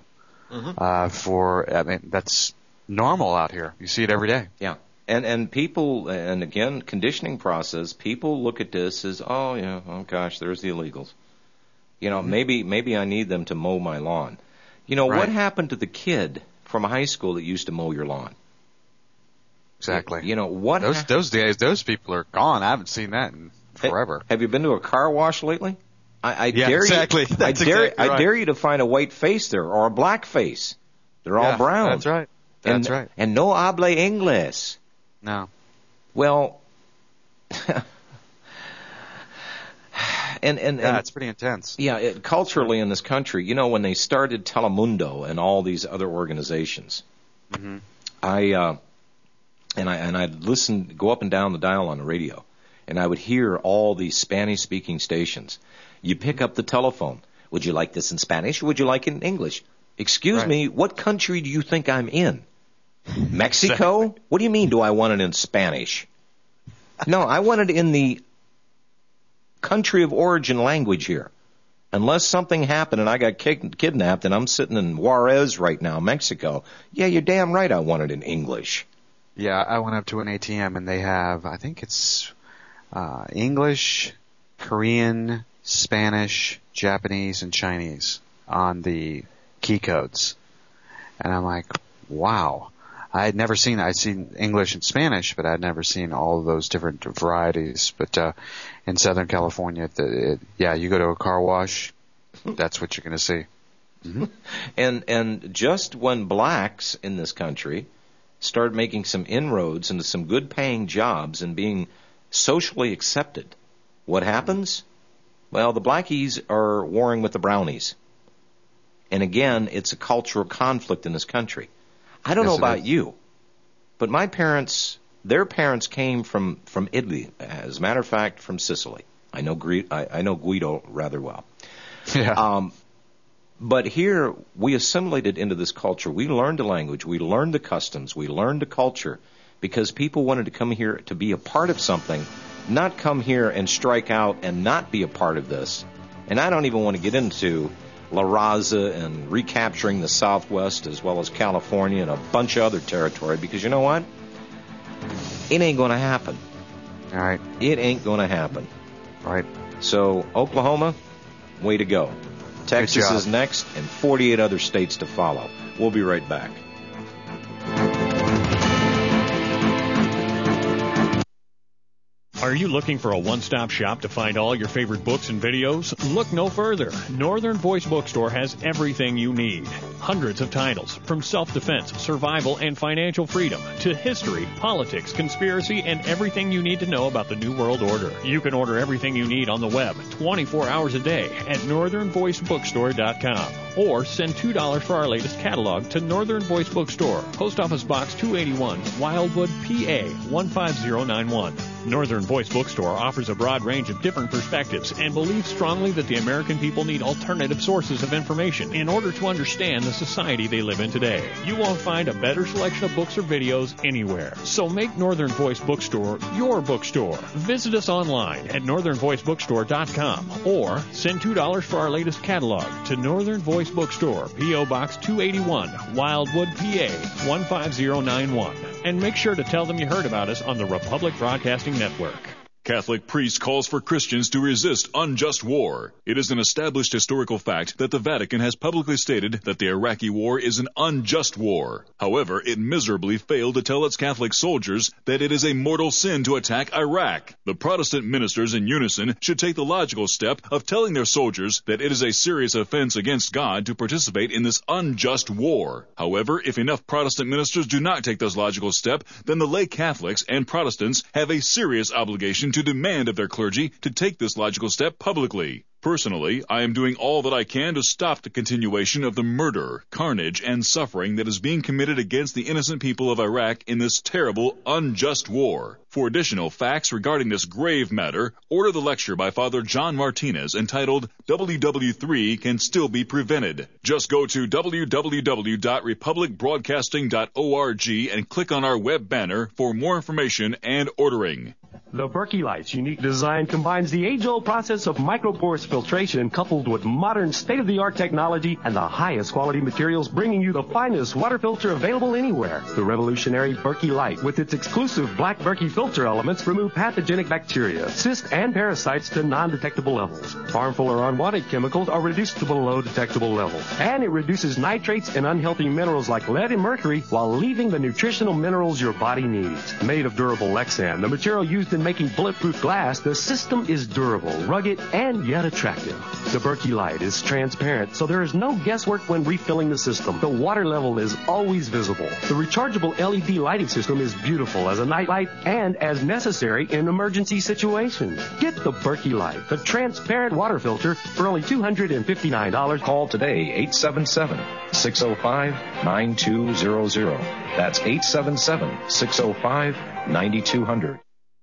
That's normal out here. You see it every day. Yeah. And people, and again, conditioning process, people look at this as, oh gosh, there's the illegals. You know, maybe I need them to mow my lawn. You know, what happened to the kid from high school that used to mow your lawn? Exactly. You know what? Those days, those people are gone. I haven't seen that in forever. Have you been to a car wash lately? I dare you to find a white face there or a black face. They're all brown. That's right. That's right. And no habla inglés. No. Well, and it's pretty intense. Yeah, culturally in this country, you know, when they started Telemundo and all these other organizations, I'd listen, go up and down the dial on the radio, and I would hear all these Spanish-speaking stations. You pick up the telephone. Would you like this in Spanish or would you like it in English? Excuse me, what country do you think I'm in? Mexico? What do you mean, do I want it in Spanish? No, I want it in the country of origin language here. Unless something happened and I got kidnapped and I'm sitting in Juarez right now, Mexico, yeah, you're damn right I want it in English. Yeah, I went up to an ATM and they have, I think it's English, Korean, Spanish, Japanese, and Chinese on the key codes. And I'm like, wow. I had never seen that. I'd seen English and Spanish, but I'd never seen all of those different varieties. But in Southern California, you go to a car wash, that's what you're going to see. Mm-hmm. And just when blacks in this country started making some inroads into some good-paying jobs and being socially accepted, what happens? Well, the blackies are warring with the brownies. And again, it's a cultural conflict in this country. I don't know about you, but my parents, their parents came from Italy. As a matter of fact, from Sicily. I know Guido rather well. Yeah. But here, we assimilated into this culture. We learned the language. We learned the customs. We learned the culture because people wanted to come here to be a part of something, not come here and strike out and not be a part of this. And I don't even want to get into La Raza and recapturing the Southwest as well as California and a bunch of other territory because you know what? It ain't going to happen. All right. It ain't going to happen. Right. So, Oklahoma, way to go. Texas is next and 48 other states to follow. We'll be right back. Are you looking for a one-stop shop to find all your favorite books and videos? Look no further. Northern Voice Bookstore has everything you need. Hundreds of titles, from self-defense, survival, and financial freedom, to history, politics, conspiracy, and everything you need to know about the New World Order. You can order everything you need on the web 24 hours a day at northernvoicebookstore.com. Or send $2 for our latest catalog to Northern Voice Bookstore, Post Office Box 281, Wildwood, PA 15091. Northern Voice Bookstore offers a broad range of different perspectives and believes strongly that the American people need alternative sources of information in order to understand the society they live in today. You won't find a better selection of books or videos anywhere. So make Northern Voice Bookstore your bookstore. Visit us online at northernvoicebookstore.com or send $2 for our latest catalog to Northern Voice Bookstore, P.O. Box 281, Wildwood, PA 15091. And make sure to tell them you heard about us on the Republic Broadcasting Network. Catholic priest calls for Christians to resist unjust war. It is an established historical fact that the Vatican has publicly stated that the Iraqi war is an unjust war. However, it miserably failed to tell its Catholic soldiers that it is a mortal sin to attack Iraq. The Protestant ministers in unison should take the logical step of telling their soldiers that it is a serious offense against God to participate in this unjust war. However, if enough Protestant ministers do not take this logical step, then the lay Catholics and Protestants have a serious obligation to demand of their clergy to take this logical step publicly. Personally, I am doing all that I can to stop the continuation of the murder, carnage, and suffering that is being committed against the innocent people of Iraq in this terrible, unjust war. For additional facts regarding this grave matter, order the lecture by Father John Martinez entitled WW3 Can Still Be Prevented. Just go to www.republicbroadcasting.org and click on our web banner for more information and ordering. The Berkey Light's unique design combines the age-old process of micropores filtration coupled with modern state-of-the-art technology and the highest quality materials, bringing you the finest water filter available anywhere. The revolutionary Berkey Light, with its exclusive black Berkey filter elements, remove pathogenic bacteria, cysts, and parasites to non-detectable levels. Harmful or unwanted chemicals are reduced to below detectable levels. And it reduces nitrates and unhealthy minerals like lead and mercury while leaving the nutritional minerals your body needs. Made of durable Lexan, the material used in making bulletproof glass, the system is durable, rugged, and yet attractive. The Berkey Light is transparent, so there is no guesswork when refilling the system. The water level is always visible. The rechargeable LED lighting system is beautiful as a nightlight and as necessary in emergency situations. Get the Berkey Light, the transparent water filter, for only $259. Call today, 877-605-9200. That's 877-605-9200.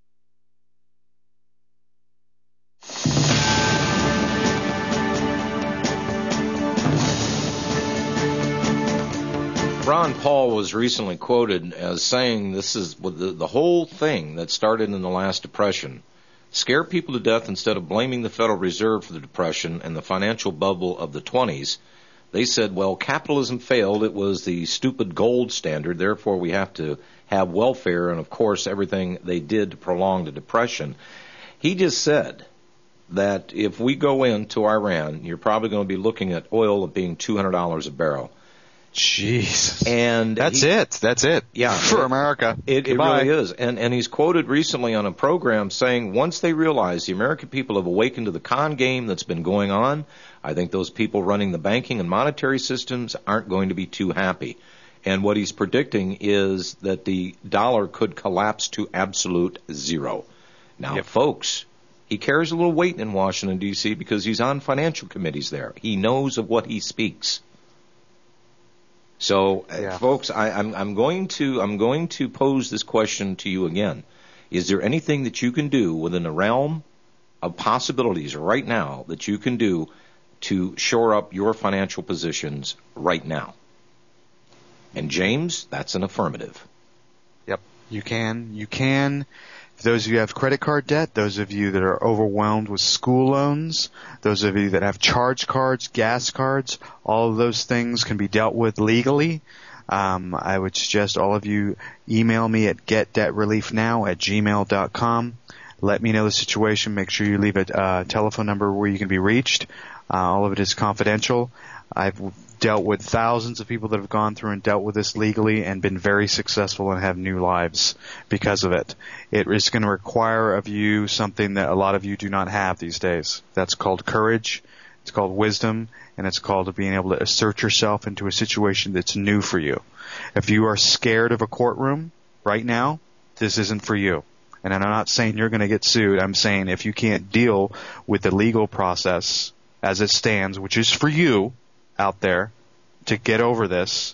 Ron Paul was recently quoted as saying this is the whole thing that started in the last Depression scare people to death instead of blaming the Federal Reserve for the Depression and the financial bubble of the 20s. They said, well, capitalism failed. It was the stupid gold standard. Therefore, we have to have welfare and, of course, everything they did to prolong the Depression. He just said that if we go into Iran, you're probably going to be looking at oil being $200 a barrel. Jesus. And That's it. Yeah. For America. It really is. And he's quoted recently on a program saying once they realize the American people have awakened to the con game that's been going on, I think those people running the banking and monetary systems aren't going to be too happy. And what he's predicting is that the dollar could collapse to absolute zero. Now, folks, he carries a little weight in Washington, D.C. because he's on financial committees there. He knows of what he speaks. So, folks, I'm going to pose this question to you again. Is there anything that you can do within the realm of possibilities right now that you can do to shore up your financial positions right now? And James, that's an affirmative. Yep, you can. For those of you who have credit card debt, those of you that are overwhelmed with school loans, those of you that have charge cards, gas cards, all of those things can be dealt with legally. I would suggest all of you email me at getdebtreliefnow@gmail.com. Let me know the situation. Make sure you leave a telephone number where you can be reached. All of it is confidential. I've dealt with thousands of people that have gone through and dealt with this legally and been very successful and have new lives because of it. It is going to require of you something that a lot of you do not have these days. That's called courage, it's called wisdom, and it's called being able to assert yourself into a situation that's new for you. If you are scared of a courtroom right now, this isn't for you. And I'm not saying you're going to get sued. I'm saying if you can't deal with the legal process as it stands, which is for you out there to get over this,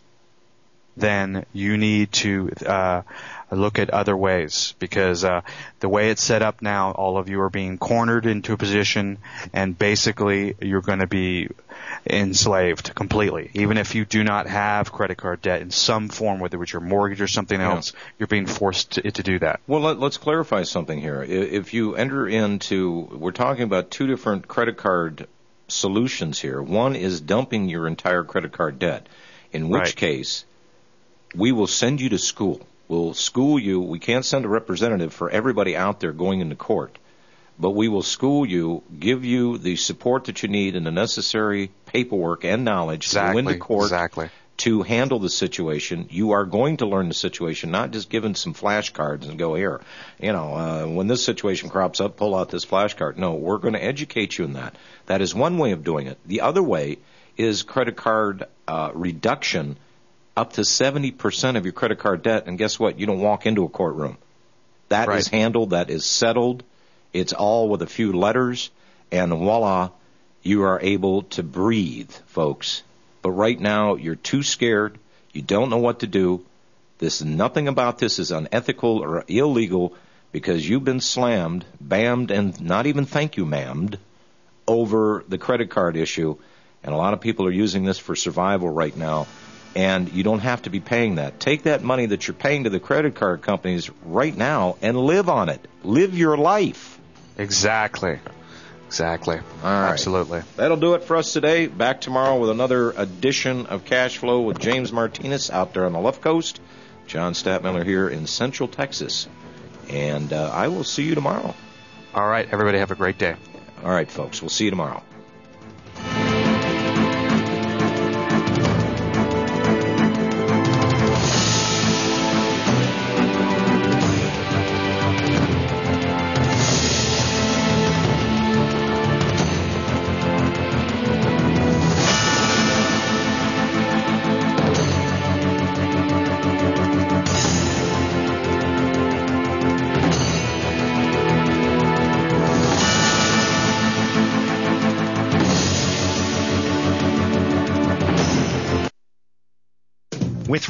then you need to look at other ways, because the way it's set up now, all of you are being cornered into a position, and basically you're going to be enslaved completely. Even if you do not have credit card debt in some form, whether it's your mortgage or something else, you're being forced to do that. Well, let's clarify something here. If you enter into, we're talking about two different credit card solutions here. One is dumping your entire credit card debt, in which case we will send you to school. We'll school you. We can't send a representative for everybody out there going into court, but we will school you, give you the support that you need and the necessary paperwork and knowledge to go into court to handle the situation. You are going to learn the situation, not just given some flashcards and go here. When this situation crops up, pull out this flashcard. No, we're going to educate you in that. That is one way of doing it. The other way is credit card reduction up to 70% of your credit card debt. And guess what? You don't walk into a courtroom. That is handled. That is settled. It's all with a few letters. And voila, you are able to breathe, folks. But right now, you're too scared. You don't know what to do. Nothing about this is unethical or illegal, because you've been slammed, bammed, and not even thank you, ma'amed, over the credit card issue. And a lot of people are using this for survival right now. And you don't have to be paying that. Take that money that you're paying to the credit card companies right now and live on it. Live your life. Exactly. All right. Absolutely. That'll do it for us today. Back tomorrow with another edition of Cash Flow with James Martinez out there on the left coast. John Statmiller here in Central Texas. And I will see you tomorrow. All right. Everybody have a great day. All right, folks. We'll see you tomorrow.